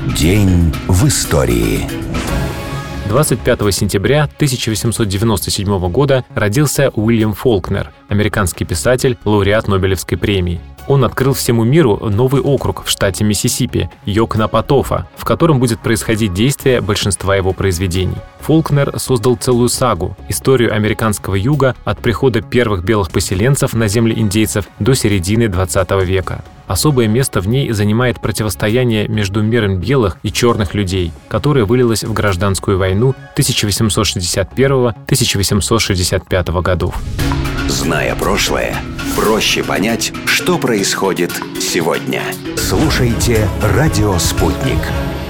День в истории. 25 сентября 1897 года родился Уильям Фолкнер, американский писатель, лауреат Нобелевской премии. Он открыл всему миру новый округ в штате Миссисипи – Йокнапатофа, в котором будет происходить действие большинства его произведений. Фолкнер создал целую сагу – историю американского юга от прихода первых белых поселенцев на земли индейцев до середины 20 века. Особое место в ней занимает противостояние между миром белых и черных людей, которое вылилось в гражданскую войну 1861-1865 годов. Зная прошлое, проще понять, что происходит сегодня. Слушайте «Радио Спутник».